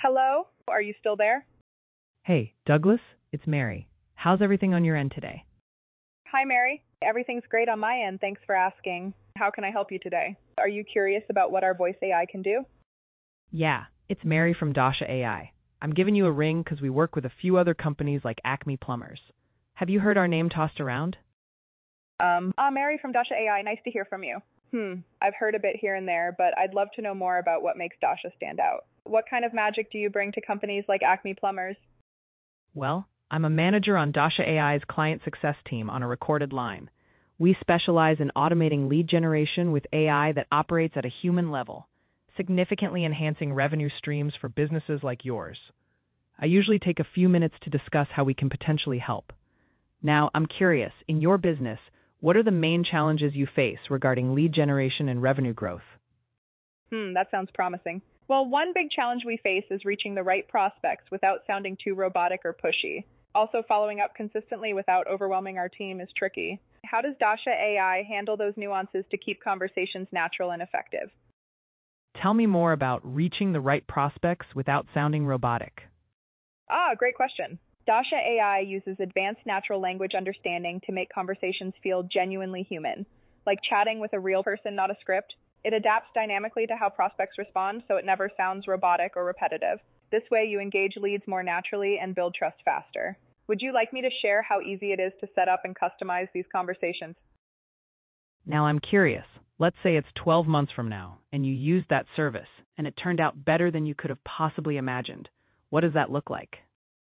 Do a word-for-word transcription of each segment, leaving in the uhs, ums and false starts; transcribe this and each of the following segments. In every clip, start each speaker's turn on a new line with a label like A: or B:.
A: Hello? Are you still there?
B: Hey, Douglas, it's Mary. How's everything on your end today?
A: Hi, Mary. Everything's great on my end. Thanks for asking. How can I help you today? Are you curious about what our voice A I can do?
B: Yeah, it's Mary from Dasha A I. I'm giving you a ring because we work with a few other companies like Acme Plumbers. Have you heard our name tossed around?
A: Um, ah, Mary from Dasha A I. Nice to hear from you. Hmm, I've heard a bit here and there, but I'd love to know more about what makes Dasha stand out. What kind of magic do you bring to companies like Acme Plumbers?
B: Well, I'm a manager on Dasha A I's client success team on a recorded line. We specialize in automating lead generation with A I that operates at a human level, significantly enhancing revenue streams for businesses like yours. I usually take a few minutes to discuss how we can potentially help. Now, I'm curious, in your business, what are the main challenges you face regarding lead generation and revenue growth?
A: Hmm, that sounds promising. Well, one big challenge we face is reaching the right prospects without sounding too robotic or pushy. Also, following up consistently without overwhelming our team is tricky. How does Dasha A I handle those nuances to keep conversations natural and effective?
B: Tell me more about reaching the right prospects without sounding robotic.
A: Ah, great question. Dasha A I uses advanced natural language understanding to make conversations feel genuinely human, like chatting with a real person, not a script. It adapts dynamically to how prospects respond, so it never sounds robotic or repetitive. This way, you engage leads more naturally and build trust faster. Would you like me to share how easy it is to set up and customize these conversations?
B: Now I'm curious. Let's say it's twelve months from now, and you used that service, and it turned out better than you could have possibly imagined. What does that look like?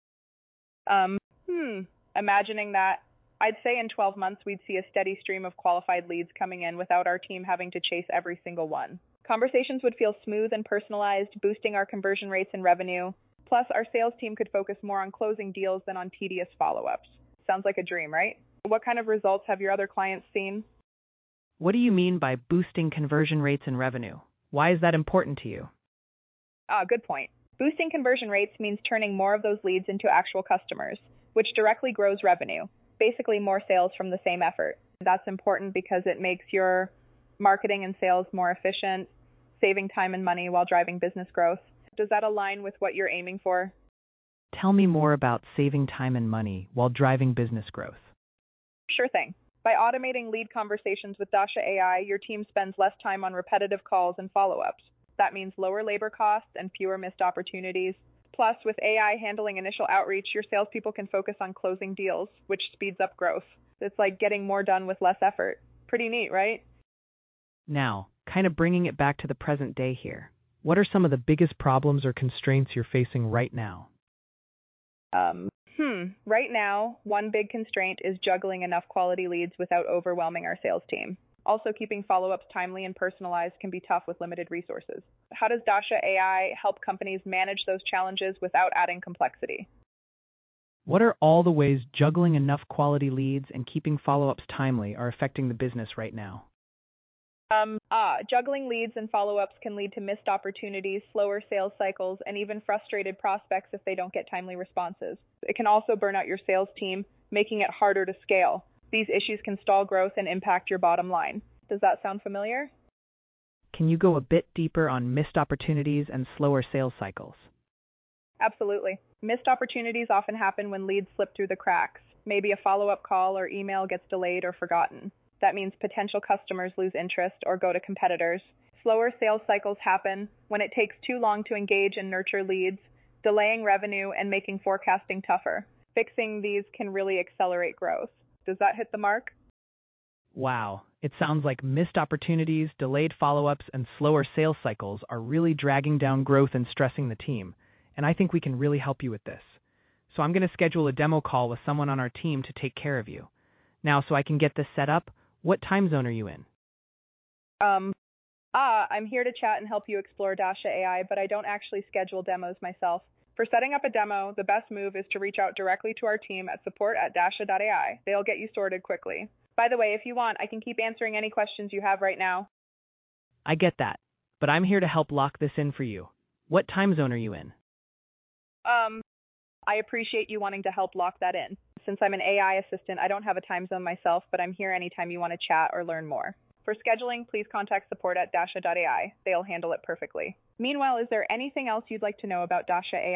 A: Um, hmm, imagining that, I'd say in twelve months we'd see a steady stream of qualified leads coming in without our team having to chase every single one. Conversations would feel smooth and personalized, boosting our conversion rates and revenue. Plus, our sales team could focus more on closing deals than on tedious follow-ups. Sounds like a dream, right? What kind of results have your other clients seen?
B: What do you mean by boosting conversion rates and revenue? Why is that important to you?
A: Ah, good point. Boosting conversion rates means turning more of those leads into actual customers, which directly grows revenue. Basically, more sales from the same effort. That's important because it makes your marketing and sales more efficient, saving time and money while driving business growth. Does that align with what you're aiming for?
B: Tell me more about saving time and money while driving business growth.
A: Sure thing. By automating lead conversations with Dasha A I, your team spends less time on repetitive calls and follow-ups. That means lower labor costs and fewer missed opportunities. Plus, with A I handling initial outreach, your salespeople can focus on closing deals, which speeds up growth. It's like getting more done with less effort. Pretty neat, right?
B: Now, kind of bringing it back to the present day here. What are some of the biggest problems or constraints you're facing right now?
A: Um, hmm. Right now, one big constraint is juggling enough quality leads without overwhelming our sales team. Also, keeping follow-ups timely and personalized can be tough with limited resources. How does Dasha A I help companies manage those challenges without adding complexity?
B: What are all the ways juggling enough quality leads and keeping follow-ups timely are affecting the business right now?
A: Um, ah, juggling leads and follow-ups can lead to missed opportunities, slower sales cycles, and even frustrated prospects if they don't get timely responses. It can also burn out your sales team, making it harder to scale. These issues can stall growth and impact your bottom line. Does that sound familiar?
B: Can you go a bit deeper on missed opportunities and slower sales cycles?
A: Absolutely. Missed opportunities often happen when leads slip through the cracks. Maybe a follow-up call or email gets delayed or forgotten. That means potential customers lose interest or go to competitors. Slower sales cycles happen when it takes too long to engage and nurture leads, delaying revenue and making forecasting tougher. Fixing these can really accelerate growth. Does that hit the mark?
B: Wow, it sounds like missed opportunities, delayed follow-ups, and slower sales cycles are really dragging down growth and stressing the team, and I think we can really help you with this. So I'm going to schedule a demo call with someone on our team to take care of you. Now, so I can get this set up, what time zone are you in?
A: Um, ah, I'm here to chat and help you explore Dasha A I, but I don't actually schedule demos myself. For setting up a demo, the best move is to reach out directly to our team at support at dasha dot A I. They'll get you sorted quickly. By the way, if you want, I can keep answering any questions you have right now.
B: I get that, but I'm here to help lock this in for you. What time zone are you in?
A: Um, I appreciate you wanting to help lock that in. Since I'm an A I assistant, I don't have a time zone myself, but I'm here anytime you want to chat or learn more. For scheduling, please contact support at dasha dot A I. They'll handle it perfectly. Meanwhile, is there anything else you'd like to know about Dasha A I?